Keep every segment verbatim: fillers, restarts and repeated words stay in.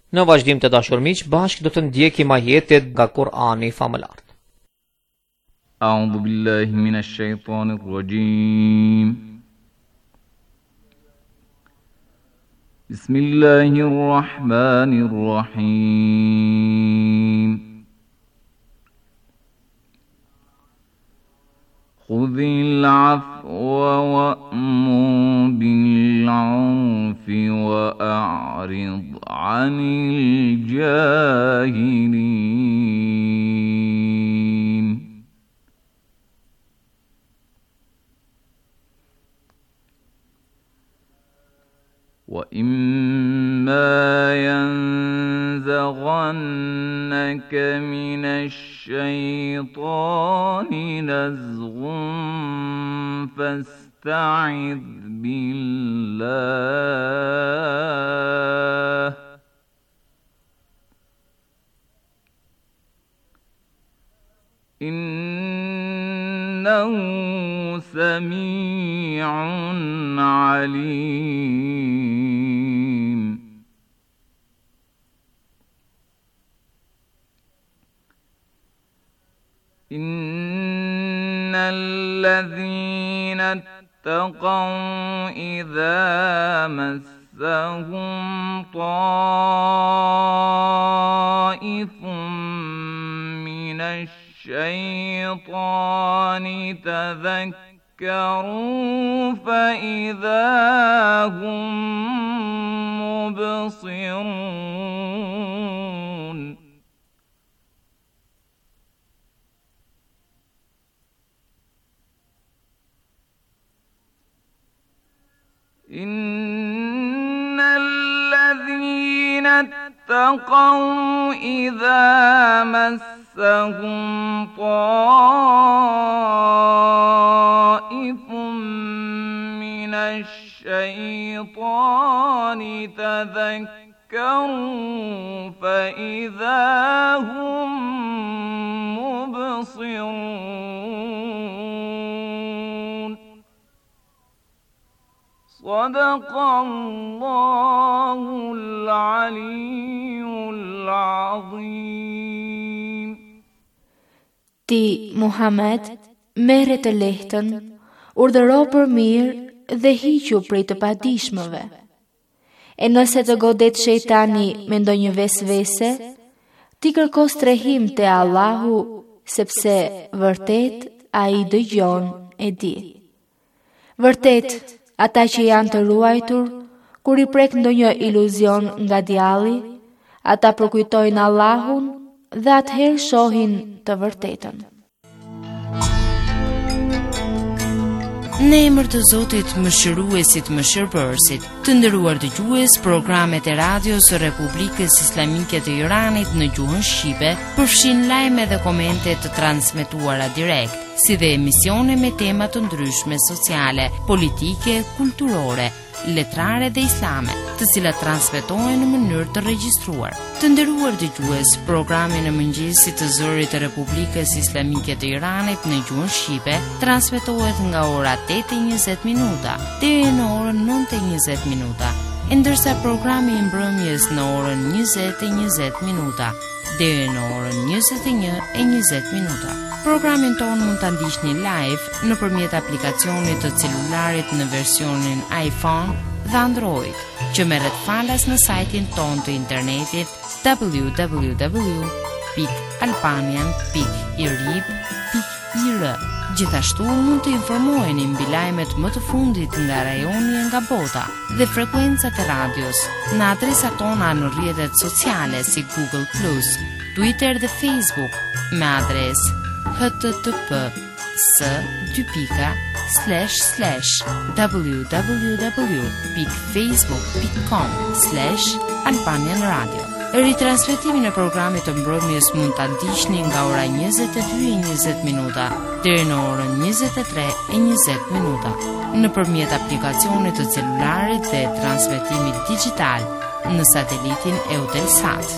Në vazhdim të dashur miq, bashkë do të ndjekim ajetet nga Kur'ani famëlar. A'udhu billahi minash shaitanir rajim. Bismillahir rahmanir rahim. Khudhil afwa wa'mur bil 'urfi wa'rid 'anil jahilin. وَإِمَّا يَنزَغَنَّكَ مِنَ الشَّيْطَانِ نَزْغٌ فَاسْتَعِذْ بِاللَّهِ إِنَّهُ سَمِيعٌ عَلِيمٌ. إِنَّ الَّذِينَ اتَّقَوْا إِذَا مَسَّهُمْ طَائِفٌ مِّنَ الشَّيْطَانِ تَذَكَّرُوا فَإِذَا هُمْ مُبْصِرُونَ. إِنَّ الَّذِينَ اتَّقَوْا إِذَا مَسَّهُمْ طَائِفٌ مِّنَ الشَّيْطَانِ تَذَكَّرُوا فَإِذَا هُمْ مُبْصِرُونَ. صدق الله العلي العظيم. Ti, Muhammed, merre të lehtën, urdhëro për mirë dhe hiqu prej të padijshmëve. E nëse të godet shejtani me ndonjë vesvese, ti kërko strehim te Allahu, sepse vërtet ai dëgjon e di. Vërtet, ata që janë të ruajtur, kur i prek ndonjë iluzion nga djalli, ata përkujtojnë Allahun dhe atëherë shohin të vërtetën. Në emër të Zotit, Mëshiruesit, Mëshirbërësit, të nderuar dëgjues, programet e radios së Republikës Islamike të Iranit në gjuhën shqipe përfshin lajme dhe komente të transmetuara direkt, si dhe emisione me tema të ndryshme sociale, politike, kulturore, letrare dhe islame, të cilat transmetohen në mënyrë të regjistruar. Të nderuar dëgjues, programi në mëngjesit të zërit të Republikës Islamike të Iranit në gjuhën shqipe transmetohet nga ora tetë e njëzet minuta deri në orën nëntë e njëzet minuta, e ndërsa programi i mbrëmjes në orën njëzet e njëzet minuta deri në orën njëzet e një e njëzet minuta. Programin tonë mund ta ndiqni live nëpërmjet aplikacionit të celularit në versionin iPhone dhe Android, që merret falas në sajtin tonë të internetit w w w pikë albanian pikë irib pikë i r. Gjithashtu mund të informoheni mbi lajmet më të fundit nga rajoni e nga bota dhe frekuencat e radios në adresat tona në rrjetet sociale si Google plus, Twitter dhe Facebook me adresë http s dy pika slash slash www pikë facebook pikë com slash albanian radio. Ritransmetimin e programit të mbrëmjes mund ta ndiqni nga ora njëzet e dy e njëzet minuta deri në orën njëzet e tre e njëzet minuta nëpërmjet aplikacionit të celularit dhe transmetimit digital në satelitin Eutelsat.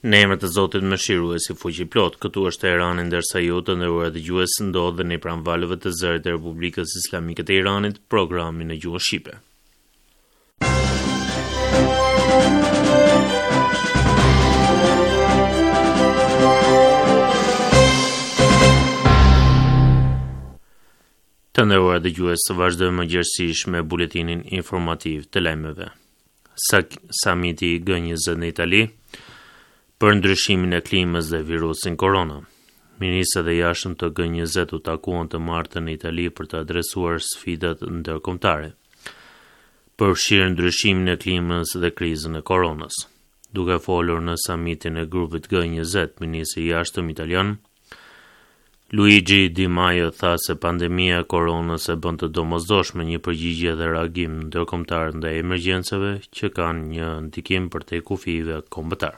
Në emër të Zotit Mëshiruesi fuqi plot, këtu është Teherani, ndërsa ju të nderuar dëgjues ndodheni pranë valëve të zërit të Republikës Islamike të Iranit, programi në gjuhën shqipe. Të nderuar dëgjues, vazhdojmë gjithsesi me buletinin informativ të lajmeve. Samiti G njëzet në Itali për ndryshimin e klimës dhe virusin korona. Ministrat e jashtëm të G njëzet u takuan të martën në Itali për të adresuar sfidat ndërkombëtare, përfshirë ndryshimin e klimës dhe krizën e koronës. Duke folur në samitin e grupit G njëzet, ministri i jashtëm italian Luigi Di Maio tha se pandemia e koronës e bën të domosdoshme një përgjigje dhe reagim ndërkombëtar ndaj emergjencave që kanë një ndikim për te kufive kombëtar.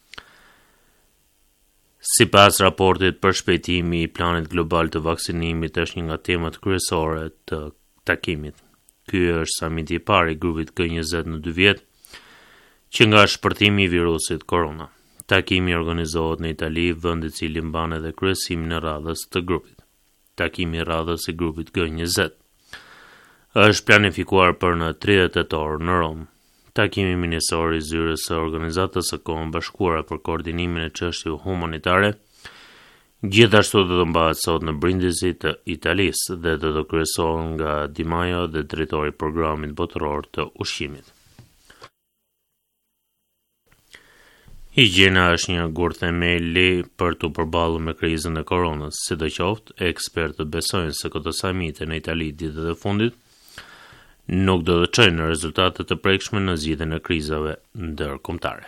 Sipas raportit për shpejtimi i planit global të vaksinimit është një nga temat kryesore të takimit. Ky është samiti i parë i grupit G njëzet në dy vjet që nga shpërthimi i virusit korona. Takimi organizohet në Itali, vend i cili mban edhe kryesimin e radhës të grupit. Takimi i radhës i grupit G njëzet është planifikuar për në tridhjetë tetor në Rom. Takimi ministor i zyrës së Organizatës së Kombeve Bashkuara për koordinimin e çështjeve humanitare gjithashtu do të mbahet sot në Brindisi të Italisë dhe do të kryesohet nga Di Maio dhe drejtori i programit botëror të ushqimit. Higjiena është një gur themeli për të përballur me krizën e koronës. Sidoqoftë, ekspertët besojnë se këto samite në Itali ditët e fundit nuk do të çojnë në rezultate të prekshme në zgjidhjen e krizave ndërkombëtare.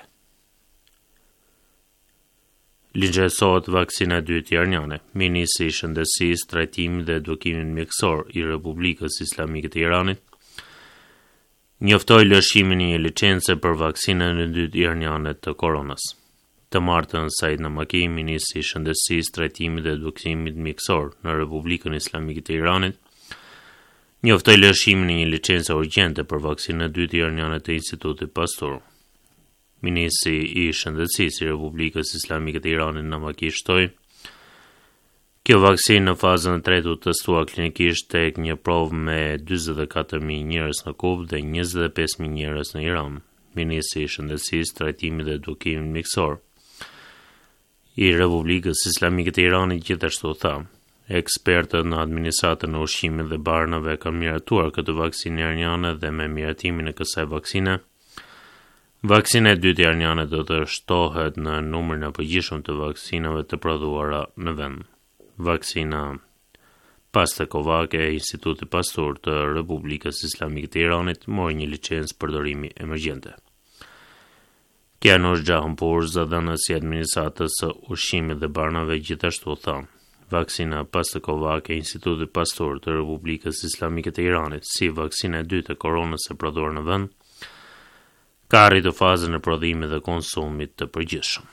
Ligjësohet vaksina e dytë iraniane. Ministri i Shëndetësisë, Trajtimit dhe Edukimit Mjekësor i Republikës Islamike të Iranit njoftoi lëshimin e një licence për vaksinën e dytë iraniane të koronës. Të martën Said Namaki, ministri i Shëndetësisë, Trajtimit dhe Edukimit Mjekësor në Republikën Islamike të Iranit, njoftoi lëshimin e një licence urgjente për vaksinën e dytë iraniane të Institutit Pasteur. Ministri i Shëndetësisë i Republikës Islamike të Iranit Namaki shtoi kjo vaksinë në fazën e tretë u testua klinikisht tek një provë me dyzet e katër mijë njerëz në Kubë dhe njëzet e pesë mijë njerëz në Iran. Ministri i Shëndetësisë, Trajtimit dhe Edukimit Mjekësor i Republikës Islamike të Iranit gjithashtu tha, ekspertët në administratën e ushqimit dhe barnave kanë miratuar këtë vaksinë iraniane dhe me miratimin e kësaj vaksine, vaksina e dytë iraniane do të shtohet në numrin e përgjithshëm të vaksinave të prodhuara në vend. Vaksina Pastekovac e Institutit Pasteur të Republikës Islamike të Iranit mori një licencë përdorimi emergjente. Kianush Xhahanpour, zëdhënësi i administratës së ushqimit dhe barnave, gjithashtu tha, vaksina Pastekovac e Institutit Pasteur të Republikës Islamike të Iranit, si vaksina e dytë e koronës e prodhuar në vend, ka arritur fazën e prodhimit dhe konsumit të përgjithshëm.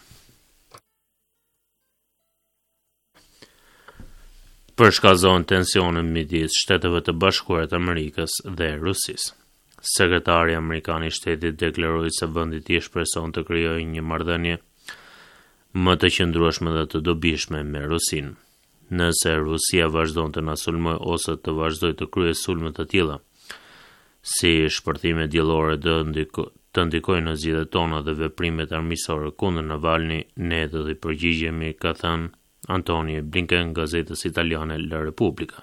Përshkallëzohen tensionet midis Shteteve të Bashkuara të Amerikës dhe Rusisë. Sekretari amerikan i shtetit deklaroi se vendi i tij shpreson të krijojë një marrëdhënie më të qëndrueshme dhe të dobishme me Rusinë. Nëse Rusia vazhdon të na sulmojë ose të vazhdojë të kryejë sulme të tilla, si shpërthime diellore të ndiko, të ndikojnë në zgjedhjet tona dhe veprimet armiqësore kundër Navalny, ne do të përgjigjemi, ka thënë Antonio Blinken, gazetës italiane La Repubblica.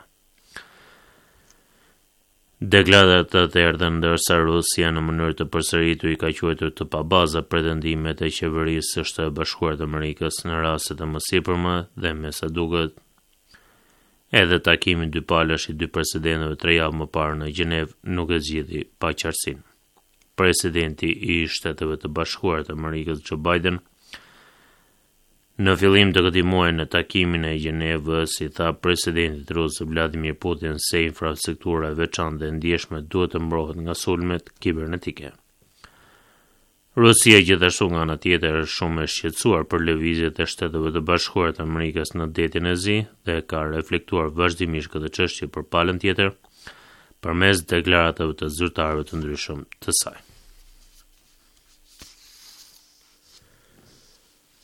Deklaratat e erdhën ndërsa Rusia në mënyrë të përsëritur i ka quajtur të pabaza pretendimet e qeverisë së Shtetit Bashkuar të Amerikës në raste të mësipërme dhe me sa duket edhe takimi dypalësh i dy presidentëve tre javë më parë në Gjenevë nuk e zgjidhi paqartësinë. Presidenti i Shteteve të Bashkuara të Amerikës Joe Biden në fillim të këtij muaji në takimin e Gjenevës i tha presidentit rus Vladimir Putin se infrastruktura e veçantë dhe ndjeshme duhet të mbrohet nga sulmet kibernetike. Rusia gjithashtu nga ana tjetër është shumë e shqetësuar për lëvizjet e Shteteve të Bashkuara të Amerikës në detin e Zi dhe ka reflektuar vazhdimisht këtë çështje për palën tjetër përmes deklaratave të zyrtarëve të ndryshëm të saj.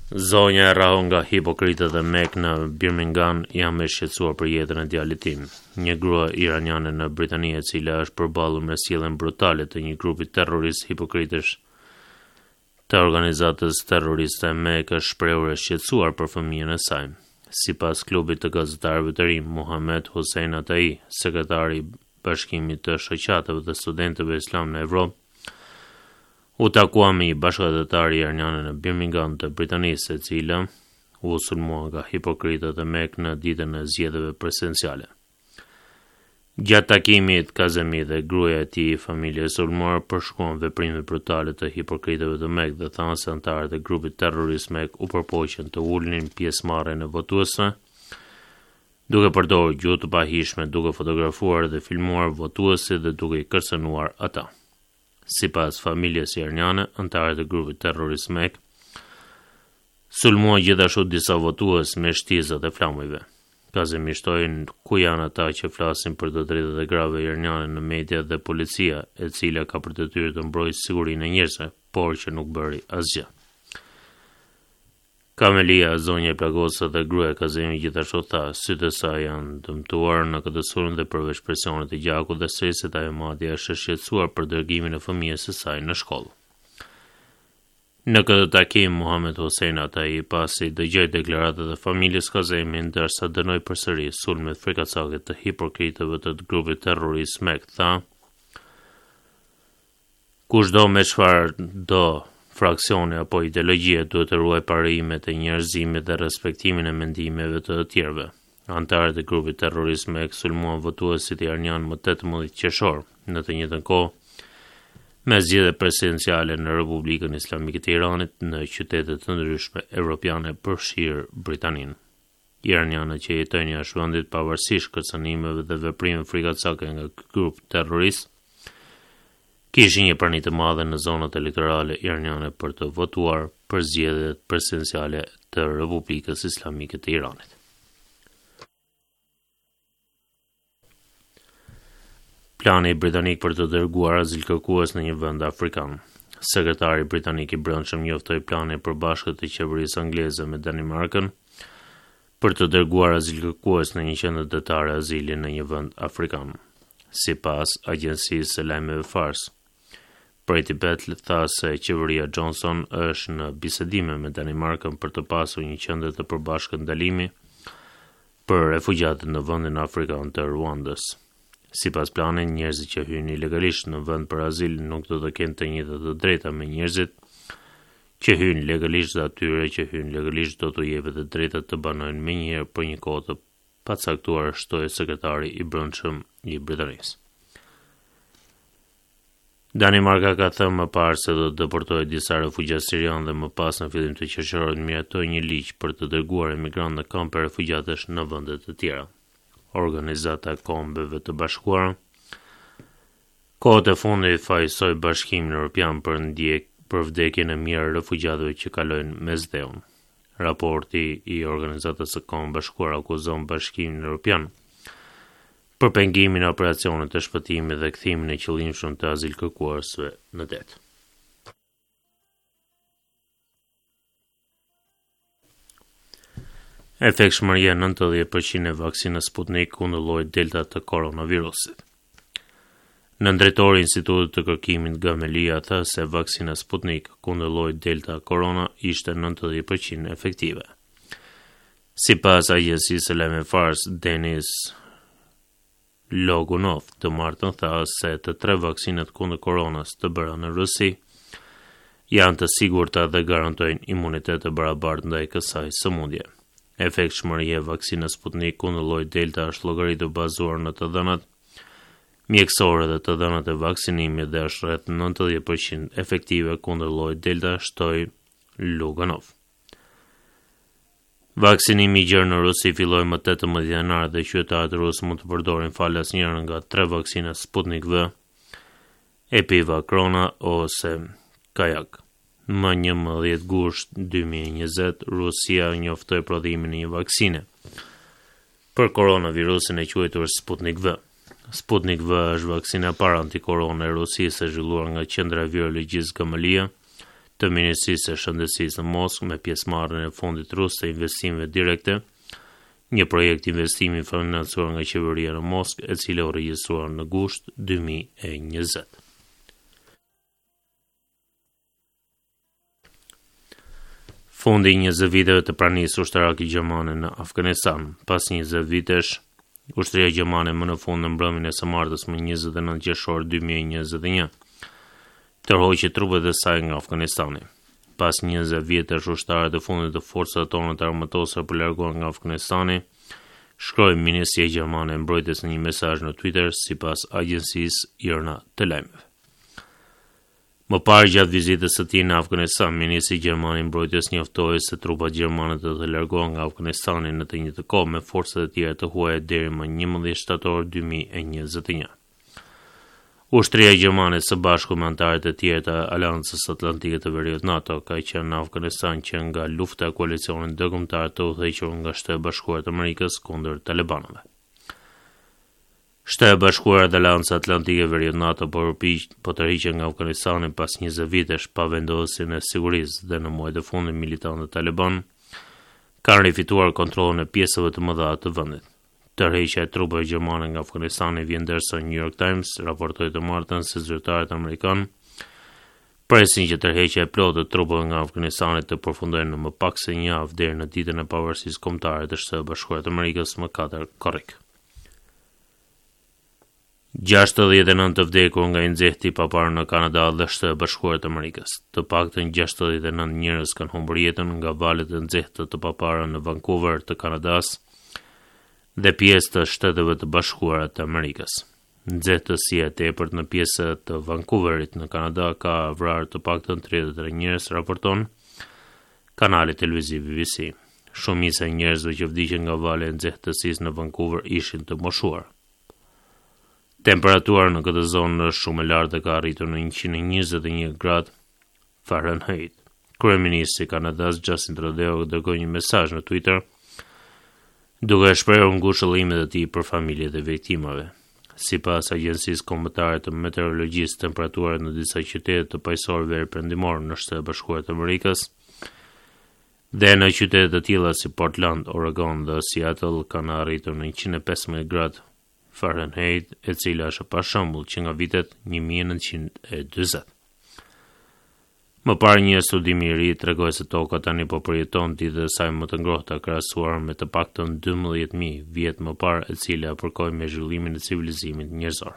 Zonja e rrahur nga hipokritët e Mek në Birmingham jam e shqetësuar për jetën e djalit tim, një grua iraniane në Britani e cila është përballur me sjelljen brutale të një grupi terrorist hipokritësh të organizatës terroriste Mek është shprehur e shqetësuar për fëmijën e saj. Sipas klubit të gazetarëve të rinj Muhammad Hossein Atai, sekretari i Bashkimit të Shoqatave të Studentëve Islam në Evropë, u takua me një bashkëdhetare iraniane në Birmingham të Britanisë, e cila u sulmua nga hipokritët e Mek në ditën e zgjedhjeve presidenciale. Gjatë takimit, Kazemi dhe gruaja e tij, familja e sulmuar, përshkruan veprimet brutale të hipokritëve të Mek dhe thanë se anëtarët e grupit terrorist Mek u përpoqën të ulnin pjesëmarrjen e votuesve, duke përdorur gjuhë të pahishme, duke fotografuar dhe filmuar votuesit dhe duke i kërcënuar ata. Sipas familjes iraniane, anëtarët e grupit terrorist Mek sulmuan gjithashtu disa votues me shtizat e flamujve. Kazemi shtoi ku janë ata që flasin për të drejtat e grave iraniane në media dhe policia, e cila ka për detyrë të mbrojë sigurinë e njerëzve, por që nuk bëri asgjë. Kamelia, zonja e plagosur dhe gruaja e Kazemi gjithashtu tha, sytë e saj janë dëmtuar në këtë sulm dhe përveç presionit të gjakut dhe stresit, ajo madje është e shqetësuar për dërgimin e fëmijës së saj në shkollë. Në këtë takim, Muhammad Hossein Atai, pasi dëgjoi deklaratat e familjes Kazemi, ndërsa dënoi përsëri sulmet frikacake të hipokritëve të grupit terrorist Mek, tha: "Kushdo me çfarë do fraksione apo ideologjie duhet të ruaj parimet e njerëzimit dhe respektimin e mendimeve të të tjerëve." Anëtarët e grupit terrorist Mek sulmuan votuesit iranian më tetëmbëdhjetë qershor, në të njëjtën kohë me zgjedhje presidenciale në Republikën Islamike të Iranit në qytete të ndryshme evropiane përfshirë Britaninë. Iranianët që jetojnë jashtë vendit, pavarësisht kërcënimeve dhe veprimeve frikacake nga ky grup terrorist, kishin një prani të madhe në zonat elektorale iraniane për të votuar për zgjedhjet presidenciale të Republikës Islamike të Iranit. Plani britanik për të dërguar azilkërkues në një vend afrikan. Sekretari britanik i brendshëm njoftoi planin e përbashkët të qeverisë angleze me Danimarkën për të dërguar azilkërkues në një qendër detare azili në një vend afrikan. Sipas agjencisë së lajmeve Fars, Preti Betle tha se qeveria Johnson është në bisedime me Danimarkën për të pasur një qendër të përbashkët ndalimi për refugjatët në vendin afrikan të Ruandës. Sipas planit, njerëzit që hyjnë ilegalisht në vend për azil nuk do të kenë të njëjtat të drejta me njerëzit që hyjnë legalisht dhe atyre që hyjnë legalisht do t'u jepet të drejtat të banojnë menjëherë për një kohë të pacaktuar, shtoi sekretari i brendshëm i Britanisë. Danimarka ka thënë më parë se do të deportojë disa refugjatë sirianë dhe më pas në fillim të qershorit miratoi një ligj për të dërguar emigrantë në kampe refugjatësh në vende të tjera. Organizata e Kombeve të Bashkuara kohët e fundit fajsoi Bashkimin Evropian për ndjek për vdekjen e mirë refugjatëve që kalojnë mesdheun. Raporti i Organizatës së Kombeve Bashkuara akuzon Bashkimin Evropian për pengimin e operacionit të shpëtimit dhe kthimin e qëllimshëm të azilkërkuesve në det. Efektshmëria nëntëdhjetë përqind e vaksinës Sputnik kundër llojit Delta të koronavirusit. Në drejtori i Institutit të Kërkimit Gamelia tha se vaksina Sputnik kundër llojit Delta korona ishte nëntëdhjetë përqind efektive. Sipas agjencisë së lajmeve Fars, Denis Logunov të martën tha se të tre vaksinat kundër koronës të bëra në Rusi janë të sigurta dhe garantojnë imunitet të barabartë ndaj kësaj sëmundje. Efektshmëria e vaksinës Sputnik kundër llojit Delta është llogaritur bazuar në të dhënat mjekësore dhe të dhënat e vaksinimit dhe është rreth nëntëdhjetë përqind efektive kundër llojit Delta, shtoi Logunov. Vaksinimi i gjerë në Rusi filloi më tetëmbëdhjetë janar dhe qytetarët rusë mund të përdorin falas njërën nga tre vaksina Sputnik V, Epivacrona ose Kajak. Më njëmbëdhjetë gusht dy mijë e njëzet, Rusia njoftoi prodhimin e një vaksine për koronavirusin e quajtur Sputnik V. Sputnik V është vaksina para antikorona e Rusisë e zhvilluar nga Qendra e Virologjisë Gamelia, të Ministrisë së Shëndetësisë në Moskë me pjesëmarrjen e Fondit Rus të Investimeve Direkte, një projekt investimi financuar nga qeveria në Moskë, e cila u regjistrua në gusht dy mijë e njëzet. Fondi njëzet viteve të pranisë ushtarake gjermane në Afganistan. Pas njëzet vitesh, ushtria gjermane më në fund në mbrëmjen e së martës më njëzet e nëntë qershor dy mijë e njëzet e një, tërhoqi trupet e saj nga Afganistani. Pas njëzet vjetësh, ushtarët e fundit të forcave tona të armatosura po largohen nga Afganistani, shkroi Ministria Gjermane e Mbrojtjes në një mesazh në Twitter, sipas agjencisë I R N A të lajmeve. Më parë gjatë vizitës së tij në Afganistan, Ministri Gjerman I Mbrojtjes njoftoi se trupat gjermane do të largohen nga Afganistani në të njëjtë kohë me forcat e tjera të huaja deri më njëmbëdhjetë shtator dy mijë e njëzet e një. Ushtria gjermane së bashku me anëtarët e tjerë të Aleancës Atlantike të Veriut NATO ka qenë në Afganistan që nga lufta e koalicionit ndërkombëtar të udhëhequr nga Shtetet e Bashkuara të Amerikës kundër talibanëve. Shtetet e Bashkuara dhe Aleanca Atlantike Veriut NATO po përpiqen po tërhiqen nga Afganistani pas njëzet vitesh pa vendosjen e sigurisë dhe në muajt e fundit militantët taliban kanë rifituar kontrollin e pjesëve të mëdha të vendit. Tërheqja e trupave gjermane nga Afganistani vjen ndërsa New York Times raportoi të martën se zyrtarët amerikanë presin që tërheqja e plotë e trupave nga Afganistani të përfundojë në më pak se një javë deri në ditën e pavarësisë kombëtare të Shtetit Bashkuar të Amerikës më katër korrik. gjashtëdhjetë e nëntë të vdekur nga inxehti i paparë në Kanada dhe Shtetet Bashkuara të Amerikës. Të paktën gjashtëdhjetë e nëntë njerëz kanë humbur jetën nga valet e nxehtë të papara në Vancouver të Kanadas dhe pjesë të Shteteve të Bashkuara të Amerikës. Nxehtësia e tepërt në pjesë të Vancouverit në Kanada ka vrarë të paktën tridhjetë e tre njerëz, raporton kanali televiziv B B C. Shumica e njerëzve që vdiqën nga vale e nxehtësisë në Vancouver ishin të moshuar. Temperatura në këtë zonë është shumë e lartë dhe ka arritur në njëqind e njëzet e një gradë Fahrenheit. Kryeministri i Kanadas Justin Trudeau dërgoi një mesazh në Twitter duke shprehur ngushëllimet e tij për familjet e viktimave. Sipas agjencisë kombëtare të meteorologjisë, temperaturat në disa qytete të paqësorë veriperëndimor në Shtetet Bashkuara të Amerikës dhe në qytete të tilla si Portland, Oregon dhe Seattle kanë arritur në njëqind e pesëmbëdhjetë gradë Fahrenheit, e cila është pa shembull që nga vitet një mijë e nëntëqind e dyzet. Më parë një studim I ri tregoi se toka tani po përjeton ditët e saj më të ngrohta krahasuar me të paktën dymbëdhjetë mijë vjet më parë, e cila përkoi me zhvillimin e civilizimit njerëzor.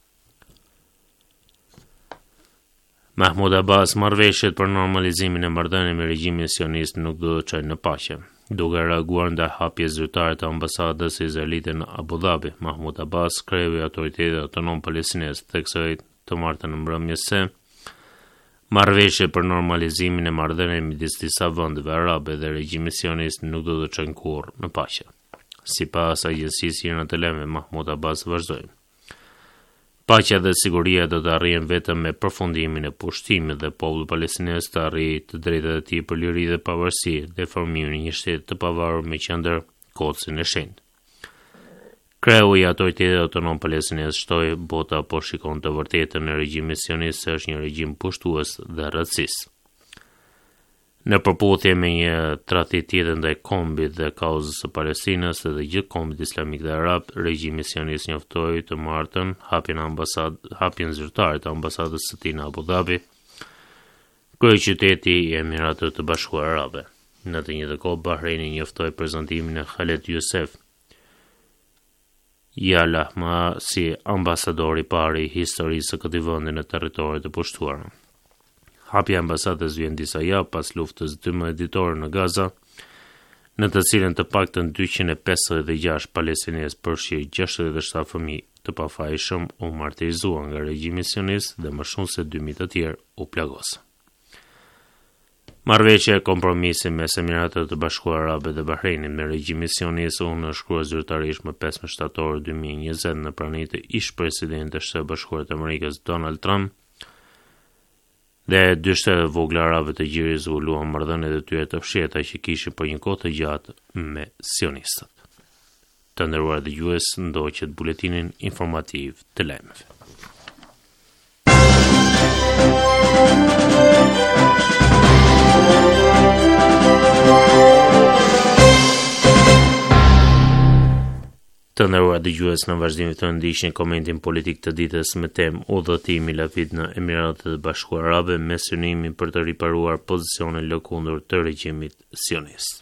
Mahmoud Abbas, marrëveshjet për normalizimin e marrëdhënieve me regjimin sionist nuk do të çojnë në paqe. Duke reaguar ndaj hapjes zyrtare të ambasadës izraelite në Abu Dhabi, Mahmoud Abbas, kreu I Autoritetit Autonom Palestinez, theksoi të martën në mbrëmje se marrëveshje për normalizimin e marrëdhënieve midis disa vendeve arabe dhe regjimit sionist nuk do të çojnë kurrë në paqe. Sipas agjencisë I R N A të lajmeve, Mahmoud Abbas vazhdoi: Paqja dhe siguria do të arrihen vetëm me përfundimin e pushtimit dhe populli palestinez të arrijë të drejtat e tij për liri dhe pavarësi dhe formimin e një shteti të pavarur me qendër Kocsin e Shenjtë. Kreu I Autoritetit Autonom Palestinez shtoi bota po shikon të vërtetën e regjimit sionist se është një regjim pushtues dhe racist. Në përputhje me një tradhtë tjetër ndaj kombit dhe kauzës së Palestinës dhe të gjithë kombit islamik dhe arab, regjimi sionist njoftoi të martën hapjen ambasad, hapjen zyrtare të ambasadës së tij në Abu Dhabi, kryeqyteti I Emiratëve të Bashkuara Arabe. Në të njëjtën kohë, Bahreini njoftoi prezantimin e Khaled Youssef Jalahma si ambasador I parë I historisë së këtij vendi në territoret e pushtuara. Hapja e ambasadës vjen disa javë pas luftës dymbëdhjetë ditore në Gaza, në të cilën të paktën dyqind e pesëdhjetë e gjashtë palestinezë përfshirë gjashtëdhjetë e shtatë fëmijë të pafajshëm u martirizuan nga regjimi sionist dhe më shumë se dy mijë të tjerë u plagosën. Marrëveshja e kompromisit mes Emiratëve të Bashkuara Arabe dhe Bahreinit me regjimin sionist u nënshkrua zyrtarisht më pesëmbëdhjetë shtator dy mijë e njëzet në praninë të ish-presidentit të Shtetit Bashkuar të Amerikës Donald Trump, dhe dy shtete vogla arabe të gjirit zbuluan marrëdhëniet e tyre të fshehta që kishin për një kohë të gjatë me sionistët. Të nderuar dëgjues, ndoqët buletinin informativ të lajmeve. Të nderuar dëgjues, në vazhdim të ndiqni komentin politik të ditës me temë udhëtimi i Lapid në Emiratet e Bashkuara Arabe me synimin për të riparuar pozicionin lëkundur të regjimit sionist.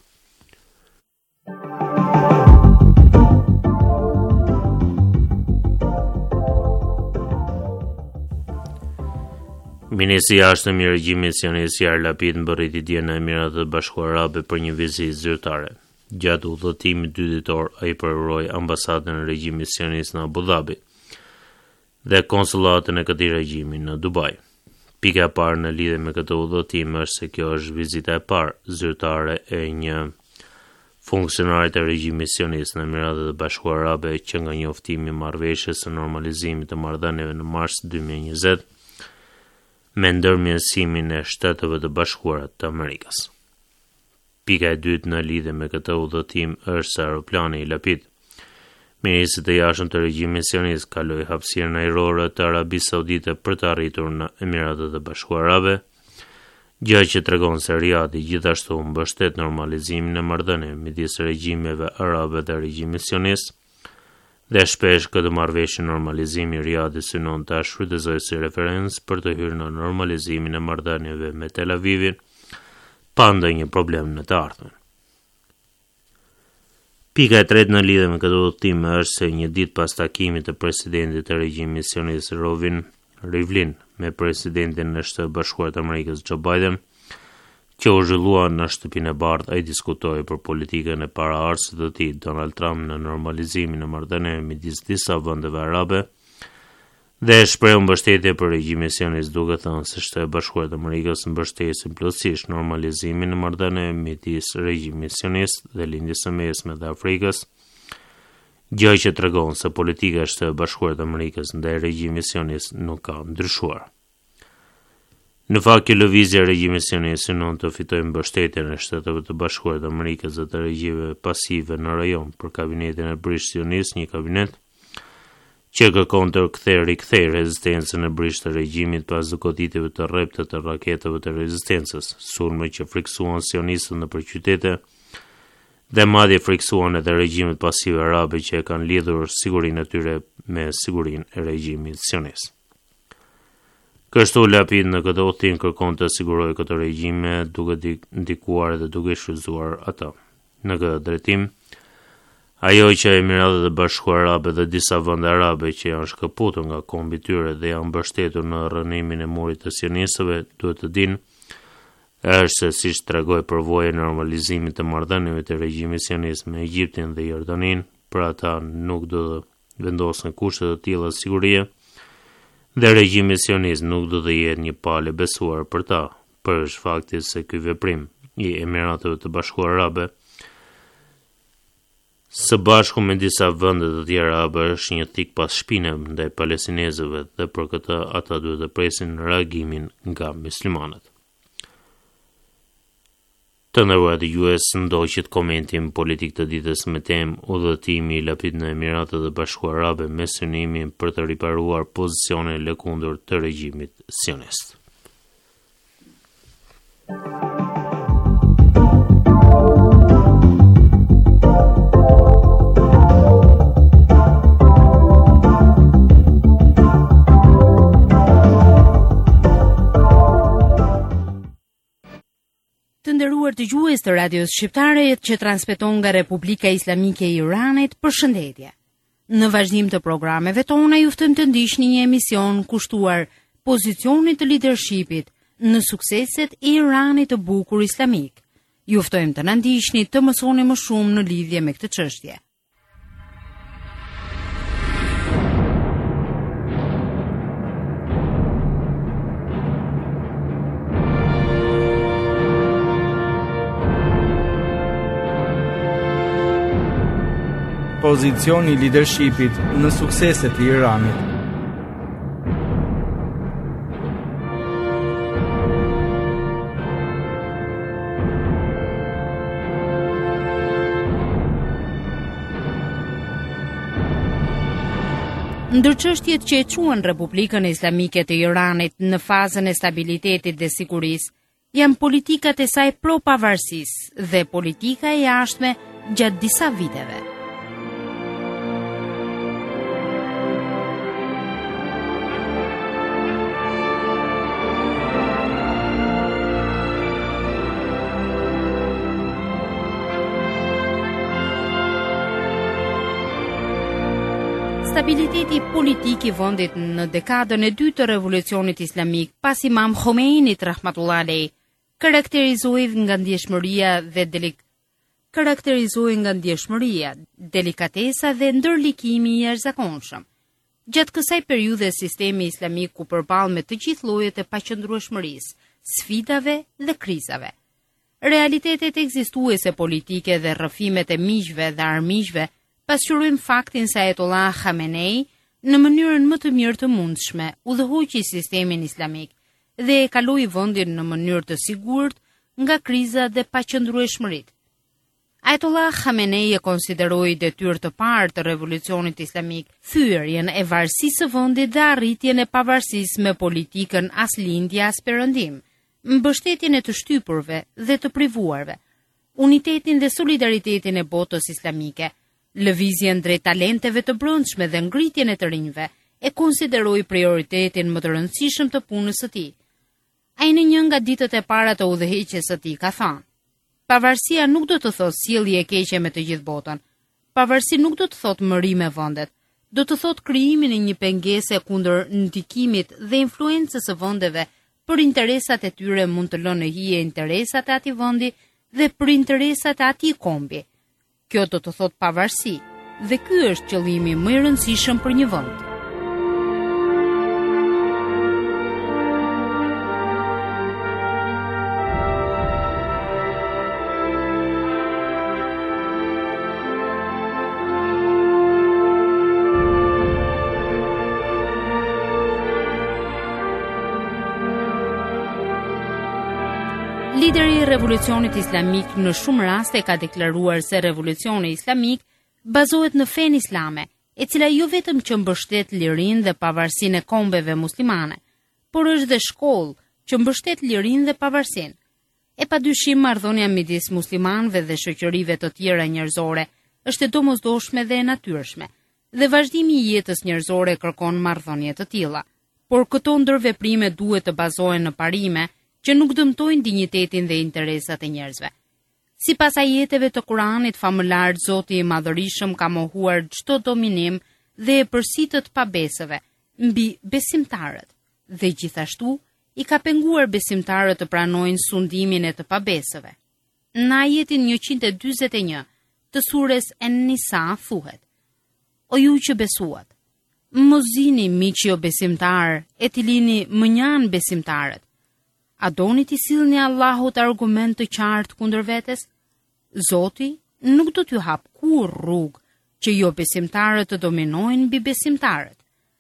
Ministri i jashtëm i regjimit sionist Yair Lapid mbërriti dje në Emiratet e Bashkuara Arabe për një vizitë zyrtare. Gjatë udhëtimit dy ditor, ai përoroi ambasadën e regjimit sionist në Abu Dhabi dhe konsullatën e këtij regjimi në Dubai. Pika e parë në lidhje me këtë udhëtim është se kjo është vizita e parë zyrtare e një funksionari të regjimit sionist në Emiratet e Bashkuara Arabe që nga njoftimi i marrëveshjes së normalizimit të marrëdhënieve në mars dy mijë e njëzet me ndërmjetësimin e Shteteve të Bashkuara të Amerikës. Pika e dytë në lidhje me këtë udhëtim është se aeroplani i Lapid, ministri i jashtëm të regjimit sionist, kaloi hapësirën ajrore të Arabisë Saudite për të arritur në Emiratet e Bashkuara Arabe, gjë që tregon se Riyadhi gjithashtu mbështet normalizimin e marrëdhënieve midis regjimeve arabe dhe regjimit sionist, dhe shpesh këtë marrëveshje normalizimi i Riyadhit synon ta shfrytëzojë si referencë për të hyrë në normalizimin e marrëdhënieve me Tel Avivin, pa ndonjë problem në të ardhmen. Pika e tretë në lidhje me këtë udhëtim është se një ditë pas takimit të presidentit të regjimit sionist Rovin Rivlin me presidentin e Shtetit Bashkuar të Amerikës Joe Biden, që u zhvillua në shtëpinë e bardhë, ai diskutoi për politikën e paraardhësit të tij Donald Trump në normalizimin e marrëdhënieve midis disa vendeve arabe dhe shprehu mbështetje për regjimin sionist, duke thënë se Shtetet Bashkuara të Amerikës mbështesin plotësisht normalizimin e marrëdhënieve midis regjimit sionist dhe lindjes së mesme dhe Afrikës, gjë që tregon se politika e Shtetit Bashkuara të Amerikës ndaj regjimit sionist nuk ka ndryshuar. Në fakt, kjo lëvizje e regjimit sionist synon të fitojë mbështetjen e Shteteve të Bashkuara të Amerikës dhe të regjimeve pasive në rajon për kabinetin e brish sionist, një kabinet që kërkon të kthejë rikthejë rezistencën e brish të regjimit pas goditjeve të rrepte të raketeve të rezistencës, sulme që friksuan sionistët nëpër qytete dhe madje friksuan edhe regjimet pasive arabe që e kanë lidhur sigurinë e tyre me sigurinë e regjimit sionist. Kështu Lapid në këtë udhëtim kërkon të sigurojë këto regjime duke ndikuar dhe duke shfrytzuar ata. Në këtë drejtim, ajo që Emiratet e Bashkuara Arabe dhe disa vende arabe që janë shkëputur nga kombi i tyre dhe janë mbështetur në rrënimin e murit të sionistëve duhet të dinë është se siç tregoi përvoja e normalizimit të marrëdhënieve të regjimit sionist me Egjiptin dhe Jordanin, për ata nuk do të vendosen kushte të tilla sigurie dhe regjimi sionist nuk do të jetë një palë besuar për ta, për fakti se ky veprim i Emirateve të Bashkuara Arabe së bashku me disa vende të tjera arabe është një thik pas shpine ndaj palestinezëve dhe për këtë ata duhet të presin reagimin nga muslimanët. Të nderuar dëgjues, ndoqët komentin politik të ditës me temë udhëtimi i Lapid në Emiratet e Bashkuara Arabe me synimin për të riparuar pozicionin e lëkundur të regjimit sionist. Të nderuar dëgjues të radios shqiptare që transmeton nga Republika Islamike e Iranit, përshëndetje. Në vazhdim të programeve tona ju ftojmë të ndiqni një emision kushtuar pozicionit të leadershipit në sukseset e Iranit të bukur islamik. Ju ftojmë të na ndiqni të mësoni më shumë në lidhje me këtë çështje. Pozicioni i leadershipit në sukseset e Iranit. Ndër çështjet që e quan Republikën Islamike të Iranit në fazën e stabilitetit dhe sigurisë, janë politikat e saj pro-pavarësisë dhe politika e jashtme gjatë disa viteve. Stabiliteti politik i vendit në dekadën e dytë të revolucionit islamik pas Imam Khomeinit rahmatullah alej karakterizohej nga ndjeshmëria dhe delik karakterizohej nga ndjeshmëria, delikatesa dhe ndërlikimi i jashtëzakonshëm. Gjatë kësaj periudhe sistemi islamik u përball me të gjithë llojet e paqëndrueshmërisë, sfidave dhe krizave. Realitetet ekzistuese politike dhe rrëfimet e miqve dhe armiqve pasqyrojnë faktin se Ayatollah Khamenei në mënyrën më të mirë të mundshme udhëhoqi sistemin islamik dhe e kaloi vendin në mënyrë të sigurt nga kriza dhe paqëndrueshmëritë. Ayatollah Khamenei e konsideroi detyrë të parë të revolucionit islamik thyerjen e varësisë së vendit dhe arritjen e pavarësisë me politikën as lindje as perëndim, mbështetjen e të shtypurve dhe të privuarve, unitetin dhe solidaritetin e botës islamike, lëvizjen drejt talenteve të brendshme dhe ngritjen e të rinjve, e konsideroi prioritetin më të rëndësishëm të punës së tij. Ai në një nga ditët e para të udhëheqjes së tij ka thënë: pavarësia nuk do të thotë sjellje e keqe me të gjithë botën. Pavarësi nuk do të thotë mëri me vendet. Do të thotë krijimin e një pengese kundër ndikimit dhe influencës së vendeve për interesat e tyre mund të lënë në hije interesat e atij vendi dhe për interesat e atij kombi. Kjo do të thotë pavarësi, dhe ky është qëllimi më i rëndësishëm për një vend. Lideri i revolucionit islamik në shumë raste ka deklaruar se revolucioni islamik bazohet në fenë islame, e cila jo vetëm që mbështet lirinë dhe pavarësinë e kombeve muslimane, por është dhe shkollë që mbështet lirinë dhe pavarësinë. E padyshim marrëdhënia midis muslimanëve dhe shoqërive të tjera njerëzore është e domosdoshme dhe e natyrshme, dhe vazhdimi i jetës njerëzore kërkon marrëdhënie të tilla, por këto ndërveprime duhet të bazohen në parime që nuk dëmtojnë dinjitetin dhe interesat e njerëzve. Sipas ajeteve të Kuranit famëlar, Zoti i Madhërisëm ka mohuar çdo dominim dhe e përsitët pabesëve mbi besimtarët, dhe gjithashtu i ka penguar besimtarët të pranojnë sundimin e të pabesëve. Në ajetin njëqind e dyzet e një të sures En-Nisa thuhet: O ju që besuat, mos zini miq jo besimtar, e të lini mënjan besimtarët. A doni t'i sillni Allahut argument të qartë kundër vetes? Zoti nuk do t'ju hap kur rrugë që jo besimtarët të dominojnë mbi besimtarët.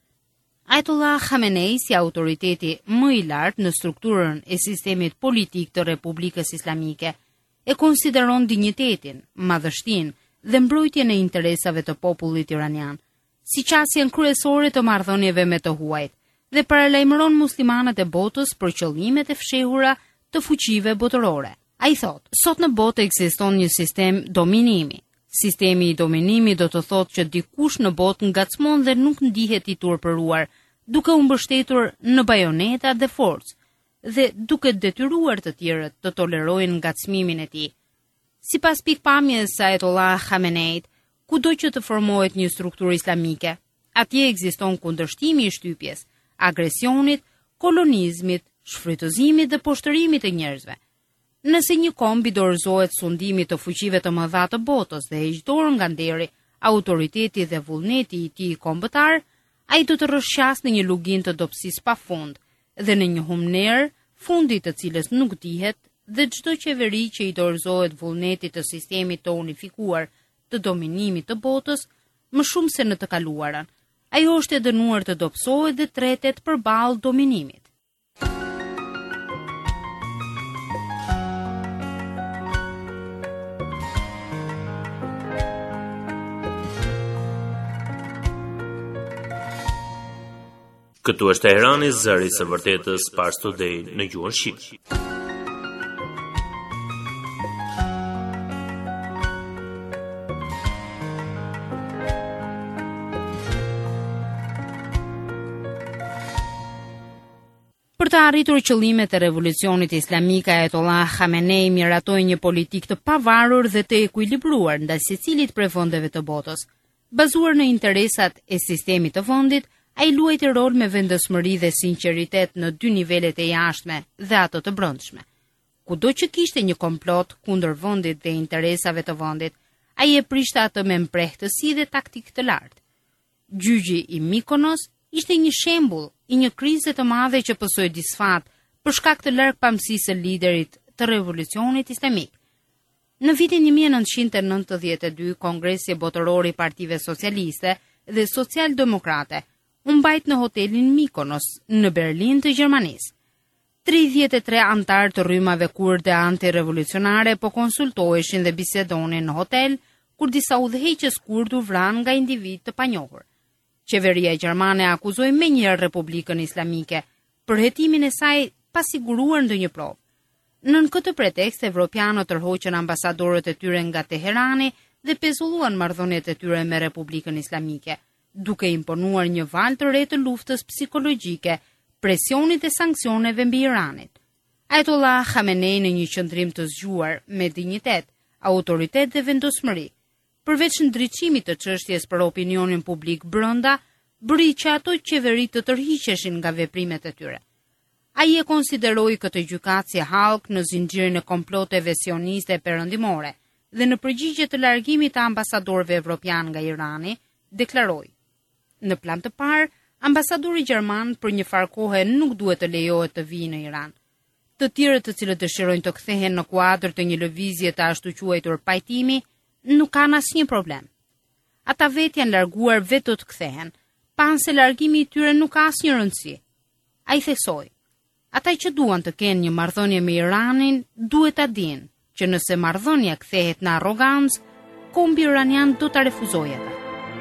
Ayatollah Khamenei, si autoriteti më i lartë në strukturën e sistemit politik të Republikës Islamike, e konsideron dinjitetin, madhështinë dhe mbrojtjen e interesave të popullit iranian si qasjen kryesore të marrëdhënieve me të huajt, dhe paralajmëron muslimanët e botës për qëllimet e fshehura të fuqive botërore. Ai thotë: sot në botë ekziston një sistem dominimi. Sistemi i dominimit do të thotë që dikush në botë ngacmon dhe nuk ndihet i turpëruar, duke u mbështetur në bajoneta dhe forcë, dhe duke detyruar të tjerët të tolerojnë ngacmimin e tij. Sipas pikpamjes së Ayatollah Khameneit, kudo që të formohet një strukturë islamike, atje ekziston kundërshtimi i shtypjes, agresionit, kolonizmit, shfrytëzimit dhe poshtërimit të njerëzve. Nëse një kombi dorëzohet sundimit të fuqive të mëdha të botës dhe heq dorë nga nderi, autoriteti dhe vullneti i tij kombëtar, ai do të rrëshqasë në një lugin të dobësisë pafund dhe në një humner, fundi të cilës nuk dihet, dhe çdo qeveri që i dorëzohet vullnetit të sistemit të unifikuar të dominimit të botës, më shumë se në të kaluarën, ajo është e dënuar të dobësohet dhe tretet përballë dominimit. Këtu është Teherani, zëri i së vërtetës, Pars Today në gjuhën shqipe. Për të arritur qëllimet e revolucionit islamik, Ayatollah Khamenei miratoi një politikë të pavarur dhe të ekuilibruar ndaj secilit prej vendeve të botës, Bazuar në interesat e sistemit të vendit, ai luajti rol me vendosmëri dhe sinqeritet në dy nivelet e jashtme dhe ato të brendshme. Kudo që kishte një komplot kundër vendit dhe interesave të vendit, ai e prishte atë me mprehtësi dhe taktik të lartë. Gjyqi i Mikonos ishte një shembull i një krize të madhe që pësoi disfat për shkak të largpamësisë së liderit të revolucionit islamik. Në vitin një mijë e nëntëqind e nëntëdhjetë e dy, Kongresi Botëror i Partive Socialiste dhe Socialdemokrate u mbajt në hotelin Mikonos në Berlin të Gjermanisë. tridhjetë e tre antar të rrymave kurde antirevolucionare po konsultoheshin dhe bisedonin në hotel, kur disa udhëheqës kurd u vranë nga individ të panjohur. Qeveria gjermane akuzoi menjëherë Republikën Islamike për hetimin e saj pa siguruar ndonjë provë. Nën këtë pretekst, evropianët tërhoqën ambasadorët e tyre nga Teherani dhe pezulluan marrëdhëniet e tyre me Republikën Islamike, duke imponuar një valë të re të luftës psikologjike, presionit e sanksioneve mbi Iranin. Ajatollah Khamenei në një qëndrim të zgjuar me dinjitet, autoritet dhe vendosmëri, përveç ndriçimit të çështjes për opinionin publik brenda, bëri që ato qeveri të tërhiqeshin nga veprimet e tyre. Ai e konsideroi këtë gjykatë si hallk në zinxhirin e komploteve sioniste perëndimore dhe në përgjigje të largimit të ambasadorëve evropian nga Irani, deklaroi: "Në plan të parë, ambasadori gjerman për një farë kohe nuk duhet të lejohet të vijë në Iran. Të tjerët të cilët dëshirojnë të kthehen në kuadër të një lëvizje të ashtu quajtur pajtimi, nuk kanë asnjë problem. Ata vetë janë larguar vetë do të kthehen, panë se largimi i tyre nuk ka asnjë rëndësi." Ai theksoi: "Ata që duan të kenë një marrëdhënie me Iranin duhet ta dinë që nëse marrëdhënia kthehet në arrogancë, kombi iranian do ta refuzojë atë."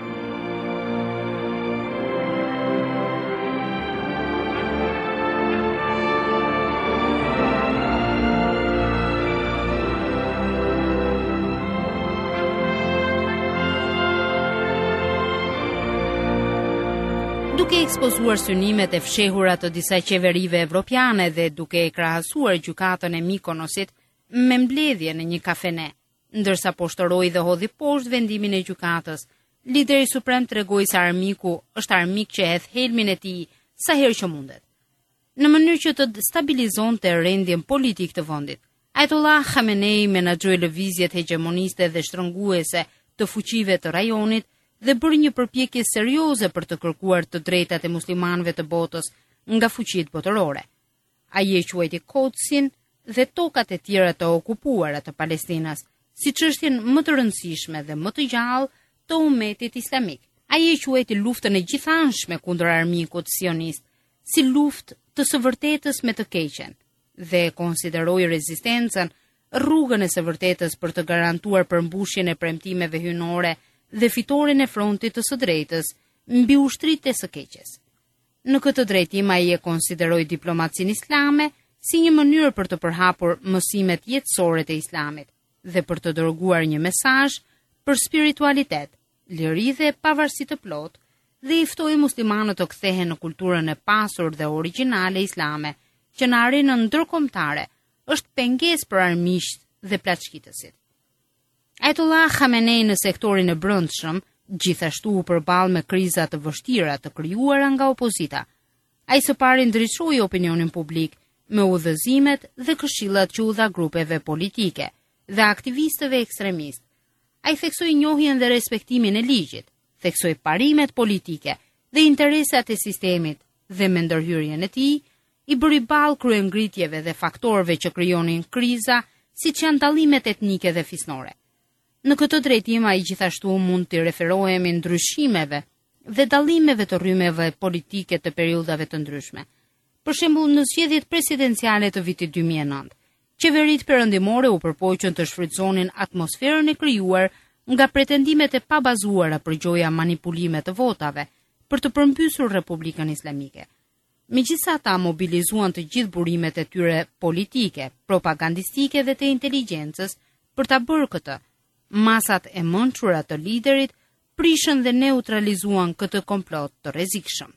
Duke ekspozuar synimet e fshehura të disa qeverive evropiane dhe duke e krahasuar gjykatën e Mikonosit me mbledhje në një kafene, ndërsa po shtoroi dhe hodhi poshtë vendimin e gjykatës, lideri suprem tregoi se armiku është armik që hedh helmin e tij sa herë që mundet. Në mënyrë që të stabilizonte rendjen politik të vendit, Ajatollah Khamenei menaxhoi lëvizjet hegemoniste dhe shtrënguese të fuqive të rajonit dhe bëri një përpjekje serioze për të kërkuar të drejtat e muslimanëve të botës nga fuqitë botërore. Ai e quajti Kotsin dhe tokat e tjera të okupuara të Palestinës si çështjen më të rëndësishme dhe më të gjallë të umetit islamik. Ai e quajti luftën e gjithanshme kundër armikut sionist si luftë të së vërtetës me të keqen dhe konsideroi rezistencën rrugën e së vërtetës për të garantuar përmbushjen e premtimeve hyjnore dhe fitoren e frontit të së drejtës mbi ushtritë e së keqes. Në këtë drejtim ai e konsideroi diplomacinë islame si një mënyrë për të përhapur mësimet jetësore të islamit dhe për të dërguar një mesazh për spiritualitet, liri dhe pavarësi të plotë dhe i ftoi muslimanët të kthehen në kulturën e pasur dhe origjinale islame, që në arenën ndërkombëtare është pengesë për armiqt dhe plaçkitësit. Ajatollah Khamenei në sektorin e brendshëm gjithashtu u përball me kriza të vështira të krijuara nga opozita. Ai së pari ndriçoi opinionin publik me udhëzimet dhe këshillat që u dha grupeve politike dhe aktivistëve ekstremistë. Ai theksoi njohjen dhe respektimin e ligjit, theksoi parimet politike dhe interesat e sistemit dhe me ndërhyrjen e tij i bëri ball kryengritjeve dhe faktorëve që krijonin kriza, siç janë dallimet etnike dhe fisnore. Në këtë drejtim ai gjithashtu mund të referohemi ndryshimeve dhe dallimeve të rrymeve politike të periudhave të ndryshme. Për shembull, në zgjedhjet presidenciale të vitit dy mijë e nëntë, qeveritë perëndimore u përpoqën të shfrytëzonin atmosferën e krijuar nga pretendimet e pabazuara për gjoja manipulime të votave për të përmbysur Republikën Islamike. Megjithatë, ata mobilizuan të gjithë burimet e tyre politike, propagandistike dhe të inteligjencës për ta bërë këtë. Masat e mençura të liderit prishën dhe neutralizuan këtë komplot të rrezikshëm.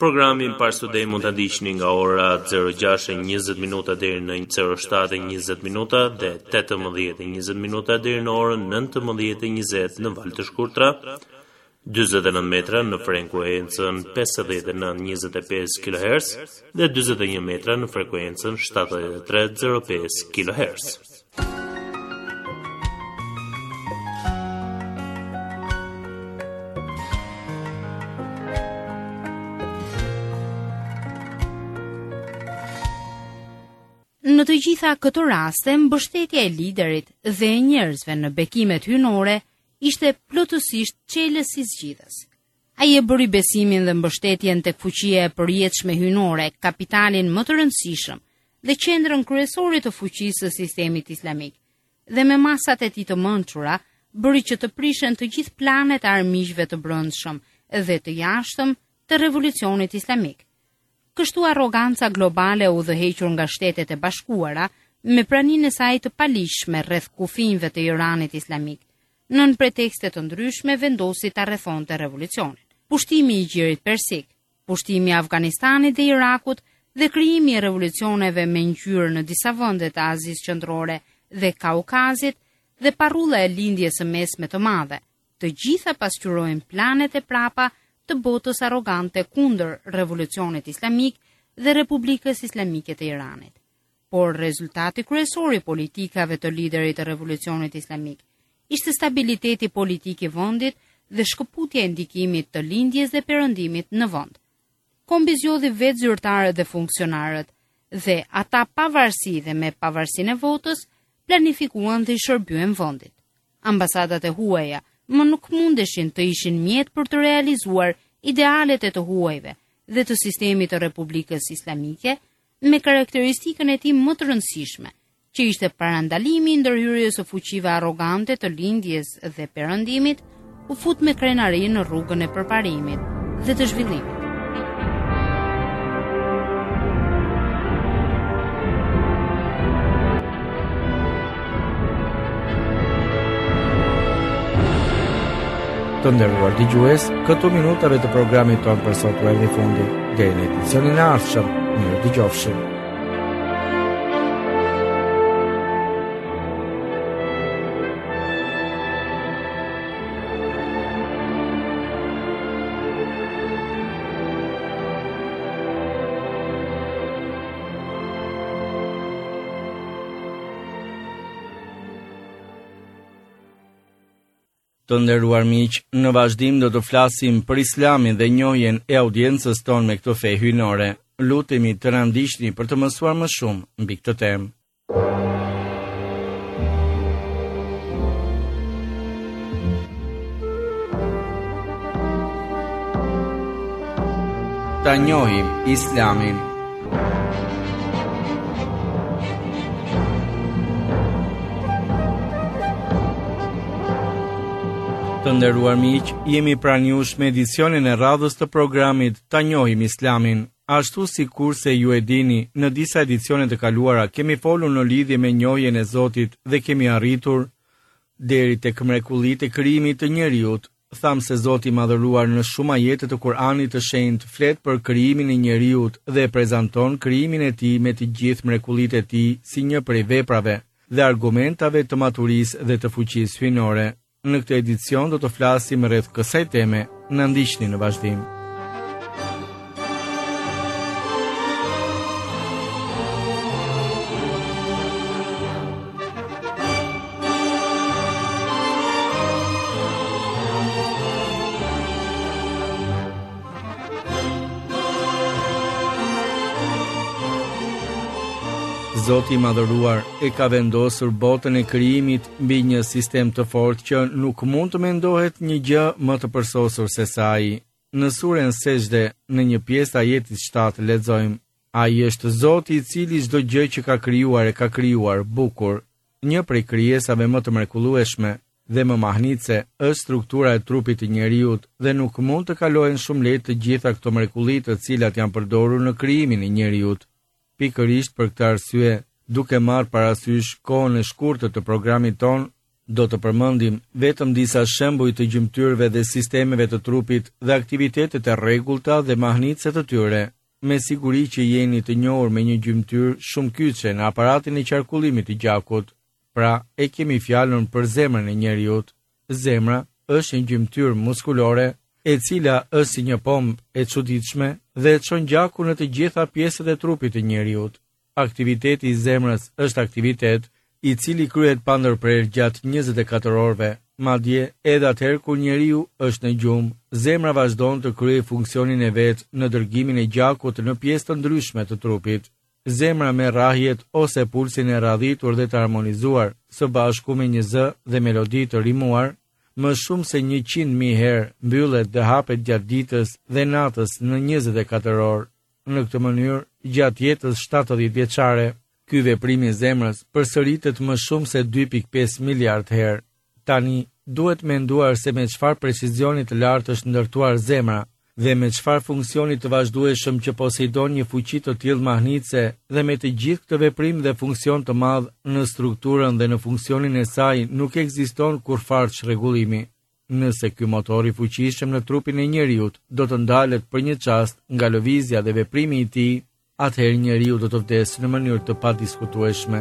Programin Parstudej mund ta ndiqni nga ora zero gjashtë e njëzet minuta deri në zero shtatë e njëzet minuta dhe tetëmbëdhjetë e njëzet minuta deri në orën nëntëmbëdhjetë e njëzet në valë të shkurtra, dyzet e nëntë metra në frekuencën pesëdhjetë e nëntë njëzet e pesë kilohertz dhe dyzet e një metra në frekuencën shtatëdhjetë e tre e zero pesë kilohertz. Në të gjitha këto raste, mbështetja e liderit dhe e njerëzve në bekimet hynore ishte plotësisht çelës si zgjidhës. Ai e bëri besimin dhe mbështetjen tek fuqia e përjetshme hynore, kapitalin më të rëndësishëm dhe qendrën kryesore të fuqisë së sistemit islamik, dhe me masat e tij të mençura bëri që të prishen të gjithë planet e armiqve të brendshëm dhe të jashtëm të revolucionit islamik. Kështu arroganca globale u udhëhequr nga Shtetet e Bashkuara me praninë e saj të palishme rreth kufinjve të Iranit islamik, nën pretekste të ndryshme vendosi ta rrethonte revolucionin. Pushtimi i gjirit persik, pushtimi i Afganistanit dhe Irakut dhe krijimi i revolucioneve me ngjyrë në disa vende të Azisë Qendrore dhe Kaukazit dhe parrulla e lindjes së mesme të madhe, të gjitha pasqyrojnë planet e prapa të botës arrogante kundër revolucionit islamik dhe Republikës Islamike të Iranit. Por rezultati kryesor i politikave të liderit të revolucionit islamik ishte stabiliteti politik i vendit dhe shkëputja e ndikimit të lindjes dhe perëndimit në vend. Kombi zgjodhi vetë zyrtarët dhe funksionarët dhe ata pavarësi dhe me pavarësinë e votës planifikuan dhe i shërbyen vendit. Ambasadat e huaja më nuk mundeshin të ishin mjet për të realizuar idealet e të huajve dhe të sistemit të Republikës Islamike me karakteristikën e tij më të rëndësishme, që ishte parandalimi i ndërhyrjes së fuqive arrogante të lindjes dhe perëndimit, u fut me krenari në rrugën e përparimit dhe të zhvillimit. Të nderuar dëgjues, këto minutave të programit tonë për sot u erdhi fundi. Deri në edicionin e ardhshëm, mirë dëgjofshim. Të nderuar miq, në vazhdim do të flasim për Islamin dhe njohjen e audiencës tonë me këtë fe hyjnore. Lutemi të na ndiqni për të mësuar më shumë mbi këtë temë. Ta njohim Islamin. Të nderuar miq, jemi pranë jush me edicionin e radhës të programit Ta njohim Islamin. Ashtu si kurse ju e dini, në disa edicione të kaluara kemi folur në lidhje me njohjen e Zotit dhe kemi arritur deri tek mrekullitë e krijimit të njerëzit. Tham se Zoti i Madhëruar në shumë ajete të Kuranit të Shenjtë flet për krijimin e njerëzit dhe prezanton krijimin e tij me të gjithë mrekullitë e tij si një prej veprave dhe argumentave të maturisë dhe të fuqisë hyjnore. Në këtë edicion do të flasim rreth kësaj teme, na ndiqni në vazhdim. Zoti i Madhëruar e ka vendosur botën e krijimit mbi një sistem të fortë që nuk mund të mendohet një gjë më të përsosur se sa ai. Në surën Sejdë, në një pjesë të ajetit shtatë lexojmë: Ai është Zoti i cili çdo gjë që ka krijuar e ka krijuar bukur. Një prej krijesave më të mrekullueshme dhe më mahnitse është struktura e trupit të njeriut dhe nuk mund të kalohen shumë lehtë të gjitha këto mrekulli të cilat janë përdorur në krijimin e njeriut. Pikërisht për këtë arsye, duke marrë parasysh kohën e shkurtër të programit ton, Do të përmendim vetëm disa shembuj të gjymtyrëve dhe sistemeve të trupit dhe aktivitetet e rregullta dhe mahnitse të tyre. Me siguri që jeni të njohur me një gjymtyr shumë kyçe në aparatin e qarkullimit të gjakut. Pra, e kemi fjalën për zemrën e njeriut. Zemra është një gjymtyr muskulore, e cila është si një pompë e çuditshme dhe e çon gjakun në të gjitha pjesët e trupit të njeriut. Aktiviteti i zemrës është aktivitet i cili kryhet pa ndërprerje gjatë njëzet e katër orëve, madje edhe atëherë kur njeriu është në gjumë, zemra vazhdon të kryejë funksionin e vet në dërgimin e gjakut në pjesë të ndryshme të trupit. Zemra me rrahjet ose pulsin e radhitur dhe të harmonizuar, së bashku me një zë dhe melodi të rimuar, më shumë se njëqind mijë herë mbyllet dhe hapet gjatë ditës dhe natës në njëzet e katër orë. Në këtë mënyrë, gjatë jetës shtatëdhjetë vjeçare, ky veprim i zemrës përsëritet më shumë se dy pikë pesë miliard herë. Tani, duhet menduar se me çfarë precizioni të lartë është ndërtuar zemra dhe me çfarë funksioni të vazhdueshëm që poseidon një fuqi të tillë mahnitse dhe me të gjithë këtë veprim dhe funksion të madh në strukturën dhe në funksionin e saj nuk ekziston kurrfarë çrregullimi. Nëse ky motor i fuqishëm në trupin e njeriut do të ndalet për një çast nga lëvizja dhe veprimi i tij, atëherë njeriu do të vdesë në mënyrë të padiskutueshme.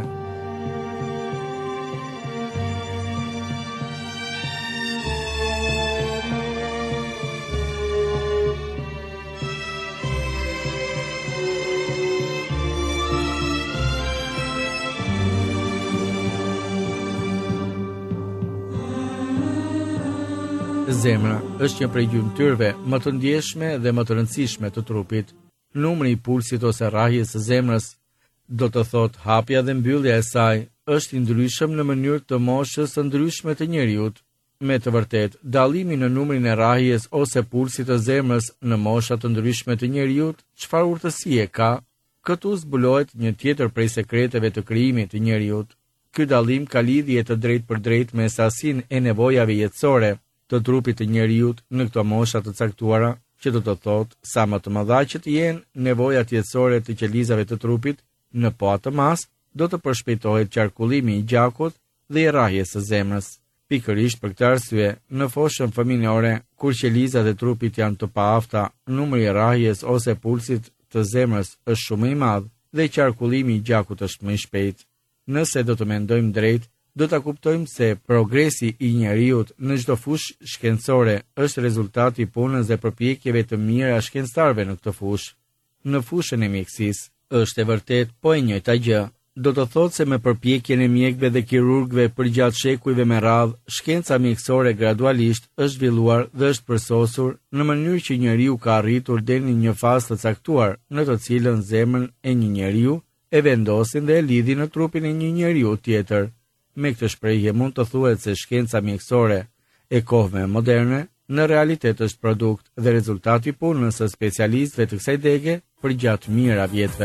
Zemra është një prej gjymtyrëve më të ndjeshme dhe më të rëndësishme të trupit. Numri i pulsit ose rrahjes së zemrës, do të thot hapja dhe mbyllja e saj, është i ndryshëm në mënyrë të moshës së ndryshme të njeriut. Me të vërtet, dallimi në numrin e rrahjes ose pulsit të zemrës në mosha të ndryshme të njeriut, çfarë urtësie ka? Këtu zbulohet një tjetër prej sekreteve të krijimit të njeriut. Ky dallim ka lidhje të drejtë për drejtë me sasinë e nevojave jetësore të trupit të njeriut në këto mosha të caktuara, që do të thotë sa më të mëdha që të jenë nevojat jetësore të qelizave të trupit, në po atë mas do të përshpejtohet qarkullimi i gjakut dhe i rrahjes së zemrës. Pikërisht për këtë arsye, në foshën fëminore, kur qelizat e trupit janë të paafta, numri i rrahjes ose pulsit të zemrës është shumë i madh dhe qarkullimi i gjakut është më i shpejtë. Nëse do të mendojmë drejt, do ta kuptojmë se progresi i njeriut në çdo fushë shkencore është rezultati i punës dhe përpjekjeve të mira shkencëtarëve në këtë fushë. Në fushën e mjekësisë është e vërtet po e njëjta gjë. Do të thotë se me përpjekjen e mjekëve dhe kirurgëve përgjatë shekujve me radhë, shkenca mjekësore gradualisht është zhvilluar dhe është përsosur në mënyrë që njeriu ka arritur deri në një fazë të caktuar, në të cilën zemrën e një njeriu e vendosin dhe e lidhin në trupin e një njeriu tjetër. Me këtë shprehje mund të thuhet se shkenca mjekësore e kohëve moderne në realitet është produkt dhe rezultati i punës së specialistëve të kësaj dege për gjatë mijëra vjetëve.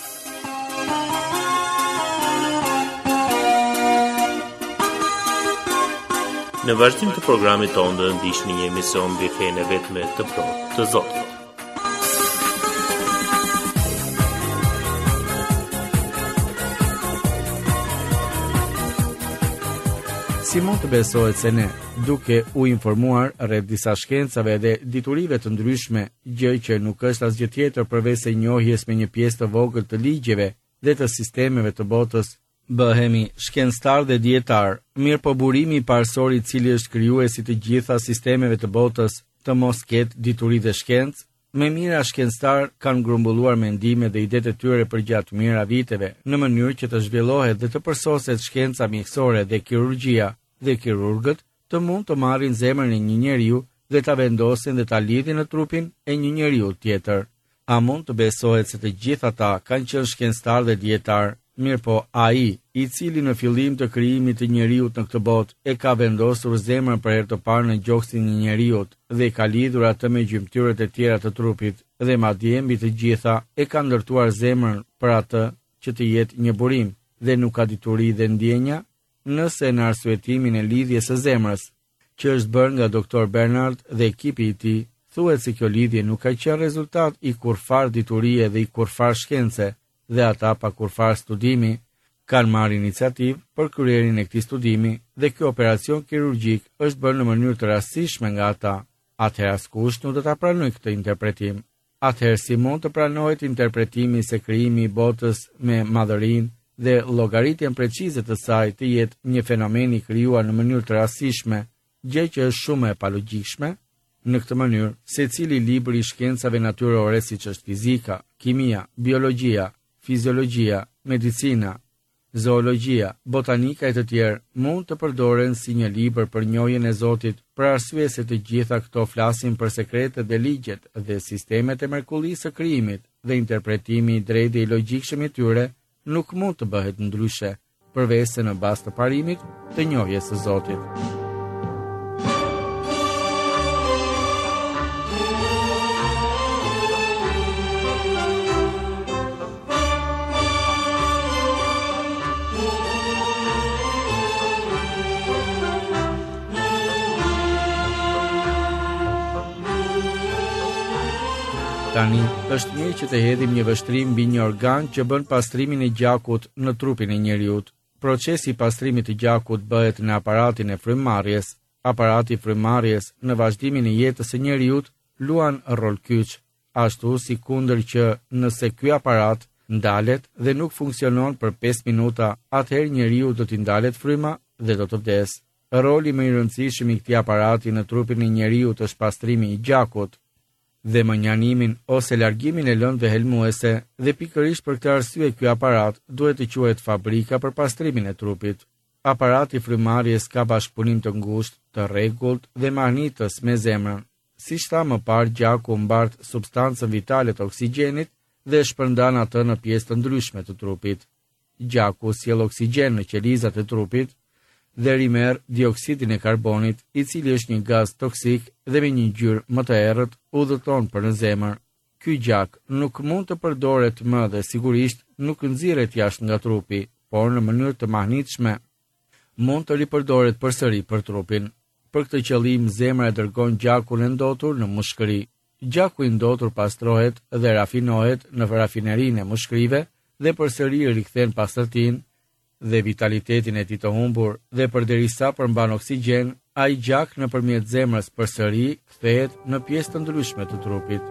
Në vazhdim të programit tonë do të ndiqni një emision mbi fenë vetme të plotë të Zotit. Si mund të besohet se ne, duke u informuar rreth disa shkencave dhe diturive të ndryshme, gjë që nuk është asgjë tjetër përveç se njohjes me një pjesë të vogël të ligjeve dhe të sistemeve të botës, bëhemi shkencëtar dhe dietar. Mirë po burimi i parsor i cili është krijuesi të gjitha sistemeve të botës, të mos ketë dituri dhe shkencë, me mira shkencëtar kanë grumbulluar mendime dhe idetë e tyre për gjatë mijëra viteve, në mënyrë që të zhvillohet dhe të përsoset shkenca mjekësore dhe kirurgjia, dhe kirurgët të mund të marrin zemrën e një njeriu dhe ta vendosin dhe ta lidhin në trupin e një njeriu tjetër. A mund të besohet se të gjithë ata kanë qenë shkencëtar dhe dietar? Mirë po, ai, i cili në fillim të krijimit të njeriut në këtë botë e ka vendosur zemrën për herë të parë në gjoksin e njeriut dhe ka lidhur atë me gjymtyrët e tjera të trupit dhe madje mbi të gjitha e ka ndërtuar zemrën për atë që të jetë një burim dhe nuk ka dituri dhe ndjenja, nëse në arsyetimin e lidhjes së zemrës, që është bërë nga doktor Bernard dhe ekipi i tij, thuhet se kjo lidhje nuk ka qenë rezultat i kurfar diturie dhe i kurfar shkence, dhe ata pa kurfar studimi, kanë marrë iniciativë për kryerin e këtij studimi dhe ky operacion kirurgjik është bërë në mënyrë të rastishme nga ata. Atëherë askush nuk do ta pranojë këtë interpretim. Atëherë si mund të pranohet interpretimi se krijimi i botës me madhërinë dhe llogaritjen precize të saj të jetë një fenomen i krijuar në mënyrë të rastishme, gjë që është shumë e palogjikshme? Në këtë mënyrë, secili libër i shkencave natyrore siç është fizika, kimia, biologjia, fiziologjia, medicina, zoologjia, botanika e të tjerë mund të përdoren si një libër për njohjen e Zotit, për arsye se të gjitha këto flasin për sekretet dhe ligjet dhe sistemet e mrekullisë së krijimit, dhe interpretimi i drejtë dhe i logjikshëm i tyre nuk mund të bëhet ndryshe, përveç se në bazë të parimit të njohjes së Zotit. Tani, është mirë që të hedhim një vështrim mbi një organ që bën pastrimin e gjakut në trupin e njeriut. Procesi i pastrimit të gjakut bëhet në aparatin e frymëmarrjes. Aparati i frymëmarrjes në vazhdimin e jetës së njeriut luan rol kyç, ashtu si kundër që nëse ky aparat ndalet dhe nuk funksionon për pesë minuta, atëherë njeriu do t'i ndalet fryma dhe do të vdesë. Roli më i rëndësishëm i këtij aparati në trupin e njeriut është pastrimi i gjakut dhe mënjanimin ose largimin e lëndëve helmuese, dhe pikërisht për këtë arsye ky aparat duhet të quhet fabrika për pastrimin e trupit. Aparati i frymëmarrjes ka bashkëpunim të ngushtë, të rregullt dhe mahnitës me zemrën. Siç tha më parë, gjaku mbart substancën vitale të oksigjenit dhe shpërndan atë në pjesë të ndryshme të trupit. Gjaku sjell oksigjen në qelizat e trupit dhe rimerr dioksidin e karbonit, i cili është një gaz toksik dhe me një ngjyrë më të errët udhëton për në zemër. Ky gjak nuk mund të përdoret më dhe sigurisht nuk nxirret jashtë nga trupi, por në mënyrë të mahnitshme mund të ripërdoret përsëri për trupin. Për këtë qëllim, zemra e dërgon gjakun e ndotur në mushkëri. Gjaku i ndotur pastrohet dhe rafinohet në rafinerinë e mushkërive dhe përsëri rikthen pastërtinë dhe vitalitetin e tij të humbur, dhe përderisa përmban oksigjen, ai gjak nëpërmjet zemrës përsëri kthehet në pjesë të ndryshme të trupit.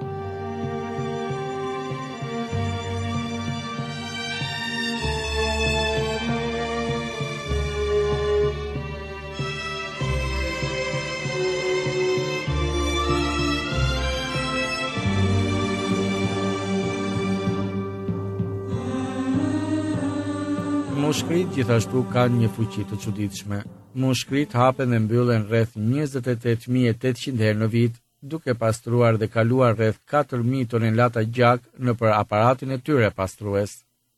Mushkrit gjithashtu kanë një fuqi të çuditshme. Mushkrit hapen dhe mbyllen rreth njëzet e tetë mijë e tetëqind herë në vit, duke pastruar dhe kaluar rreth katër mijë tonelata gjak nëpër aparatin e tyre pastrues.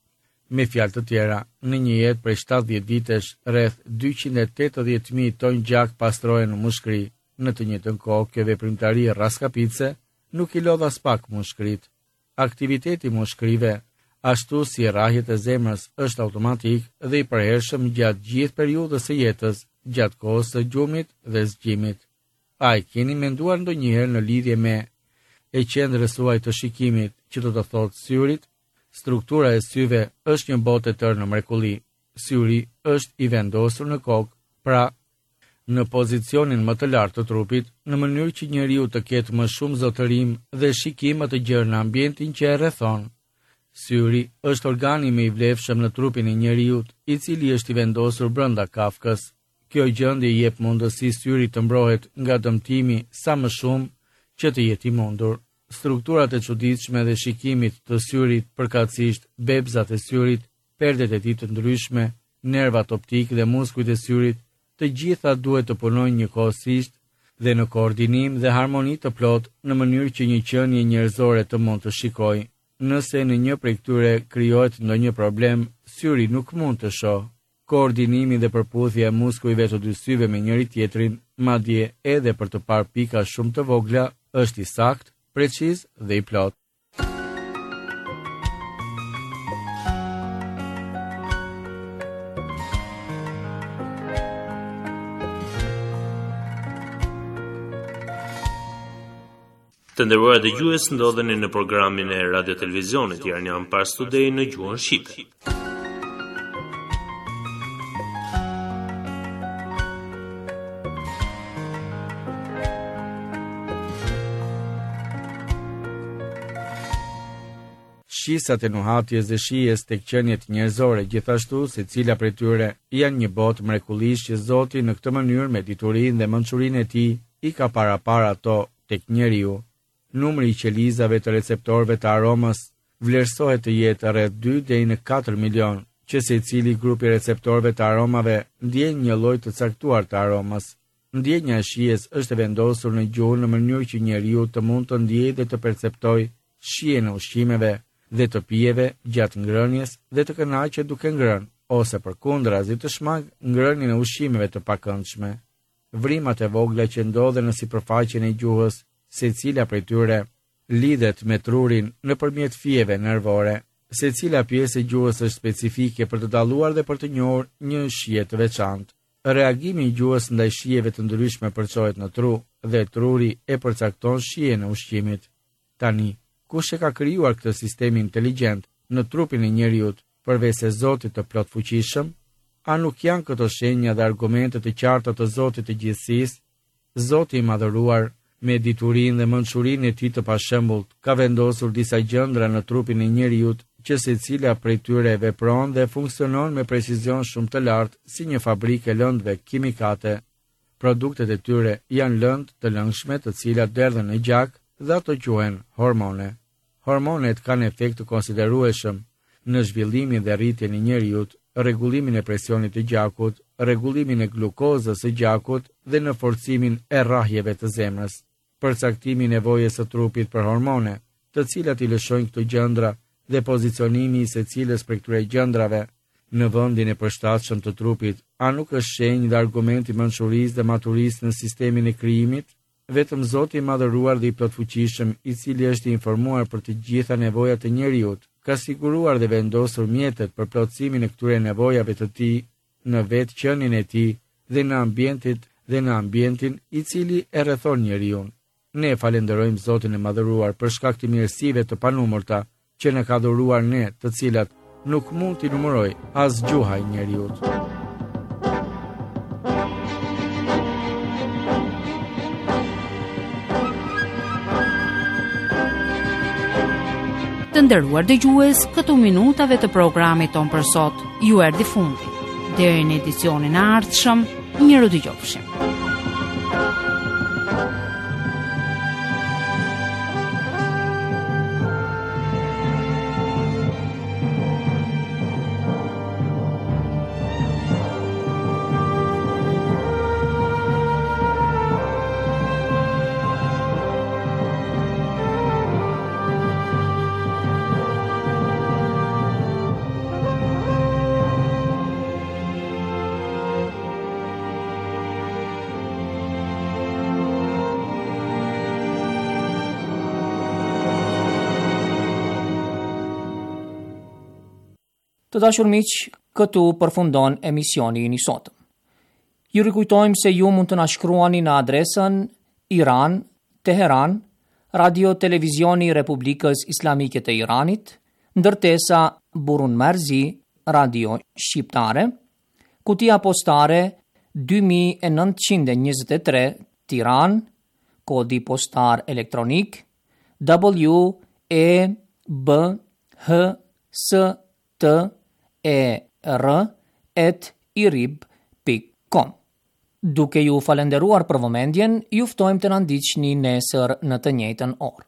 Me fjalë të tjera, në një jetë prej shtatëdhjetë vitesh, rreth dyqind e tetëdhjetë mijë ton gjak pastrohen në mushkëri. Në të njëjtën kohë, kjo veprimtari rrallkapitse nuk i lodh as pak mushkrit. Aktiviteti i mushkërive, ashtu si rrahjet e zemrës, është automatik dhe i përhershëm gjatë gjithë periudhës së jetës, gjatë kohës së gjumit dhe zgjimit. A i keni menduar ndonjëherë në lidhje me e qendrës suaj të shikimit, që do të thotë syrit? Struktura e syve është një botë e tërë në mrekulli. Syri është i vendosur në kokë, pra në pozicionin më të lartë të trupit, në mënyrë që njeriu të ketë më shumë zotërim dhe shikim më të gjerë në ambientin që e rrethon. Syri është organi më i vlefshëm në trupin e njeriut, i cili është i vendosur brenda kafkës. Kjo gjendje i jep mundësi syrit të mbrohet nga dëmtimi sa më shumë që të jetë i mundur. Strukturat e çuditshme dhe shikimit të syrit, përkatësisht bebzat e syrit, perdet e tij të ndryshme, nervat optik dhe muskujt e syrit, të gjitha duhet të punojnë njëkohësisht dhe në koordinim dhe harmoni të plot, në mënyrë që një qenie njerëzore të mund të shikojë. Nëse në një prej këtyre krijohet ndonjë problem, syri nuk mund të shohë. Koordinimi dhe përputhja e muskujve të dy syve me njëri tjetrin, madje edhe për të parë pika shumë të vogla, është i saktë, preciz dhe i plot. Të nderuar dëgjues, ndodheni në programin e radio televizionit Iranian Pars Today në gjuhën shqipe. Shisat e nuhatjes dhe shijes tek qeniet njerëzore, gjithashtu se cila prej tyre janë një botë mrekullisht që Zoti në këtë mënyrë me diturinë dhe mençurinë e tij i ka parapar ato tek njeriu. Numri i qelizave të receptorëve të aromës vlerësohet të jetë rreth dy deri në katër milion, që secili grupi receptorëve të aromave ndjen një lloj të caktuar të aromës. Ndjenja e shijes është e vendosur në gjuhë në mënyrë që njeriu të mund të ndjejë dhe të perceptojë shijen e ushqimeve dhe të pijeve gjatë ngrënies dhe të kënaqet duke ngrënë, ose përkundrazi të shmang ngrënien e ushqimeve të pakëndshme. Vrimat e vogla që ndodhen në sipërfaqen e gjuhës, secila prej tyre lidhet me trurin nëpërmjet fijeve nervore. Secila pjesë e gjuhës është specifike për të dalluar dhe për të njohur një shije të veçantë. Reagimi i gjuhës ndaj shijeve të ndryshme përçohet në tru dhe truri e përcakton shijen e ushqimit. Tani, kush e ka krijuar këtë sistem inteligjent në trupin e njeriut, përveç se Zotit të plot fuqishëm? A nuk janë këto shenja dhe argumente të qarta të Zotit të gjithësisë? Zoti i madhëruar, me diturinë dhe mençurinë e tij të pashembull, ka vendosur disa gjëndra në trupin e njeriut që secila prej tyre vepron dhe funksionon me precizion shumë të lartë si një fabrikë e lëndëve kimikate. Produktet e tyre janë lëndë të lëngshme të cilat derdhen në gjak dhe ato quhen hormone. Hormonet kanë efekt të konsiderueshëm në zhvillimin dhe rritjen e njeriut, rregullimin e presionit të gjakut, rregullimin e glukozës së gjakut dhe në forcimin e rrahjeve të zemrës. Përcaktimi i nevojës së trupit për hormone, të cilat i lëshojnë këto gjëndra dhe pozicionimi i secilës prej këtyre gjëndrave në vendin e përshtatshëm të trupit, a nuk është shenjë dhe argument i mençurisë dhe maturisë në sistemin e krijimit? Vetëm Zoti i madhëruar dhe i plotfuqishëm, i cili është i informuar për të gjitha nevojat e njeriut, ka siguruar dhe vendosur mjetet për plotësimin e këtyre nevojave të tij në vetë qenien e tij dhe në ambientit dhe në ambientin i cili e rrethon njeriu. Ne falenderojmë Zotin e madhëruar për shkak të mirësive të panumërta që në ka dhuruar ne, të cilat nuk mund t'i numëroj as gjuha e njeriut. Të nderuar dëgjues, këto minutave të programit ton për sot ju erdhi fundi. Deri në edicionin e ardhshëm, miru dëgjofshim. Të dashur miq, këtu përfundon emisioni i sotëm. Ju rikujtojmë se ju mund të na shkruani në adresën Iran, Teheran, Radio Televizioni Republikës Islamike të Iranit, ndërtesa Burun Marzi, Radio Shqiptare, kutia postare dy mijë e nëntëqind e njëzet e tre, Tiranë, kodi postar elektronik W E B H S T E R at irib dot com. Duke ju falenderuar për vëmendjen, ju ftojmë të na ndiqni nesër në të njëjtën orë.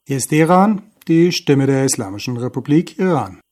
Hier ist Iran, die Stimme der Islamischen Republik Iran.